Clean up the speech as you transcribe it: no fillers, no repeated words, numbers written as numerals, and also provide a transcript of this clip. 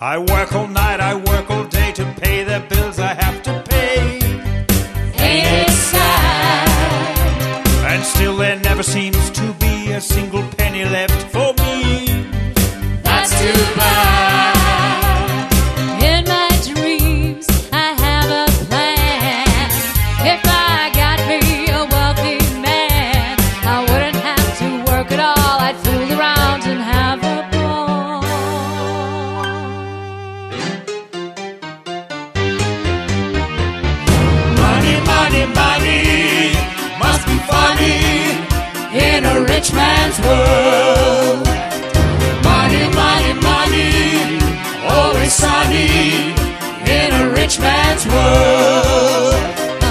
I work all night, I work all day to pay the bills I have to pay. Ain't it sad? And still there never seems to be a single penny left for me. That's too bad. In my dreams, I have a plan. If I got me a wealthy man, I wouldn't have to work at all. I'd fool around and have a ball. Money, money, money must be funny in a rich man's world. Money, money, money, always sunny in a rich man's world.